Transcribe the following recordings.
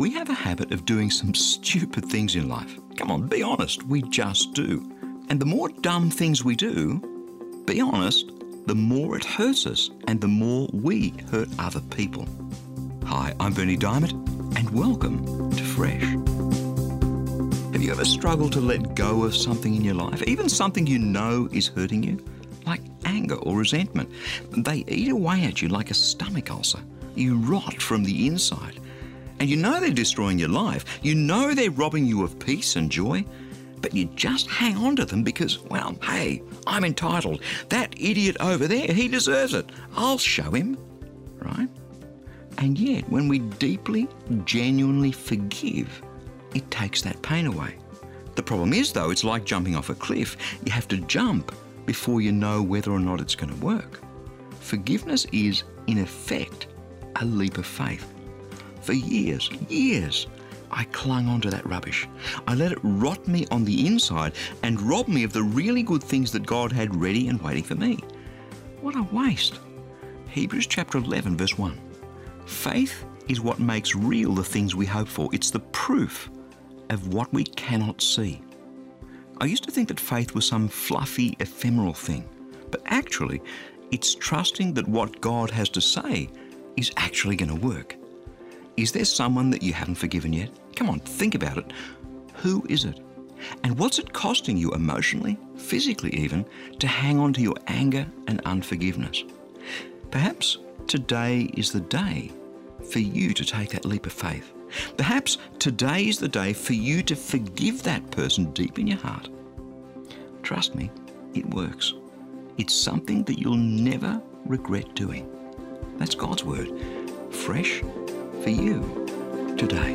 We have a habit of doing some stupid things in life. Come on, be honest, we just do. And the more dumb things we do, be honest, the more it hurts us and the more we hurt other people. Hi, I'm Berni Dymet, and welcome to Fresh. Have you ever struggled to let go of something in your life, even something you know is hurting you? Like anger or resentment. They eat away at you like a stomach ulcer. You rot from the inside. And you know they're destroying your life. You know they're robbing you of peace and joy. But you just hang on to them because, well, hey, I'm entitled. That idiot over there, he deserves it. I'll show him, right? And yet, when we deeply, genuinely forgive, it takes that pain away. The problem is, though, it's like jumping off a cliff. You have to jump before you know whether or not it's going to work. Forgiveness is, in effect, a leap of faith. For years, I clung on to that rubbish. I let it rot me on the inside and rob me of the really good things that God had ready and waiting for me. What a waste. Hebrews chapter 11, verse 1. Faith is what makes real the things we hope for. It's the proof of what we cannot see. I used to think that faith was some fluffy, ephemeral thing, but actually, it's trusting that what God has to say is actually going to work. Is there someone that you haven't forgiven yet? Come on, think about it. Who is it? And what's it costing you emotionally, physically even, to hang on to your anger and unforgiveness? Perhaps today is the day for you to take that leap of faith. Perhaps today is the day for you to forgive that person deep in your heart. Trust me, it works. It's something that you'll never regret doing. That's God's word. Fresh for you today.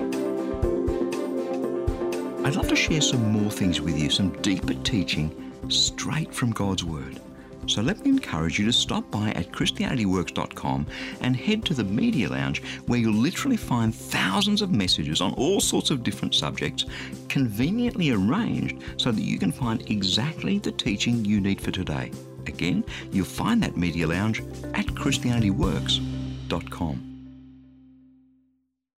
I'd love to share some more things with you, some deeper teaching straight from God's word. So let me encourage you to stop by at ChristianityWorks.com and head to the Media Lounge, where you'll literally find thousands of messages on all sorts of different subjects, conveniently arranged so that you can find exactly the teaching you need for today. Again, you'll find that Media Lounge at ChristianityWorks.com.